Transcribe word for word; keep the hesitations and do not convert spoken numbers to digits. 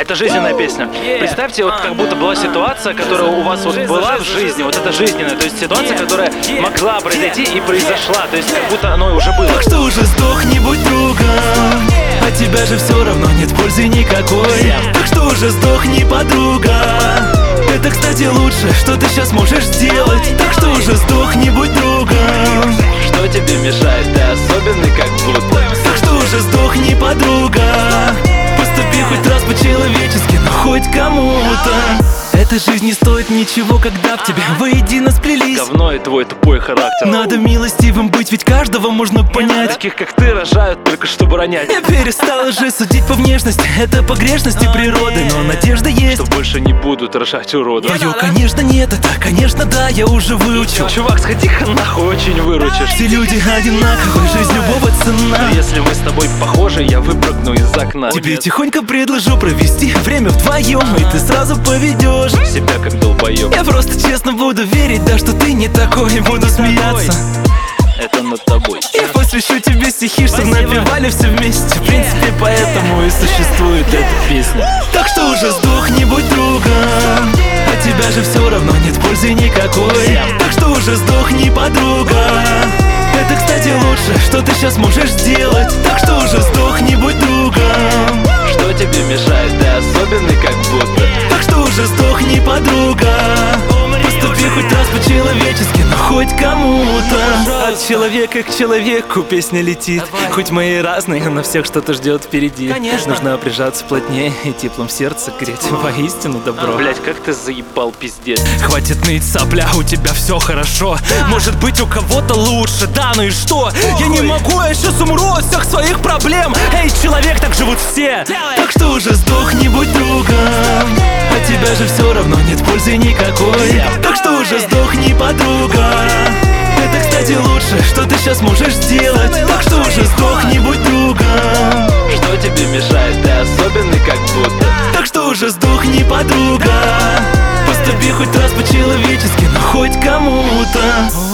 Это жизненная песня. Представьте, вот как будто была ситуация, которая у вас вот была в жизни, вот это жизненная, то есть ситуация, которая могла произойти и произошла, то есть как будто оно уже было. Так что уже сдохни, будь другом, от тебя же все равно нет пользы никакой. Так что уже сдохни, подруга, это, кстати, лучше, что ты сейчас можешь сделать. Так что уже сдохни, будь другом. Что тебе мешает, ты особенный как будто. Так что уже сдохни, подруга, поступи хоть раз по-человечески, но хоть кому-то. Эта жизнь не стоит ничего, когда в тебя воедино сплелись Говно и твой тупой характер. Надо милостивым быть, ведь каждого можно понять. Таких как ты рожают только чтобы ронять. Я перестал уже судить по внешности, это погрешности природы, но надежда есть, что больше не будут рожать уродов. Твое, конечно, нет, это, конечно, да, я уже выучил. Чувак, сходи-ка нахуй, очень выручишь. Все люди одинаковы, жизнь любого цена. Но если мы с тобой похожи, я выпрыгну из окна. Тебе тихонько предложу провести время вдвоем, и ты сразу поведешь себя как долбоёб. Я просто честно буду верить, да, что ты не такой, и буду смеяться. Это над тобой. Я посвящу тебе стихи, чтобы напевали все вместе. В принципе, поэтому и существует эта песня. Так что уже сдохни, будь другом, от тебя же все равно нет пользы никакой. Так что уже сдохни, подруга, это, кстати, лучше, что ты сейчас можешь сделать. Так что уже сдохни, будь другом. Что тебе мешает, ты особенный как будто. Так что уже сдохни, подруга, поступи хоть раз по-человечески, но хоть кому-то. От человека к человеку песня летит. Давай. Хоть мы и разные, но всех что-то ждет впереди. Конечно. Нужно прижаться плотнее и теплом сердца греть. Воистину добро. Блять, как ты заебал, пиздец. Хватит ныть, сопля, у тебя все хорошо. Может быть, у кого-то лучше, да, ну и что? Я не могу, я сейчас умру от всех своих проблем. Эй, человек, так живут все. Так что уже сдохни, будь другом, от тебя же все равно нет пользы никакой. Так что уже сдохни, подруга, это, кстати, лучше, что ты сейчас можешь сделать. Так что уже сдохни, будь другом. Что тебе мешает, ты особенный как будто. Так что уже сдохни, подруга, поступи хоть раз по-человечески, но хоть кому-то.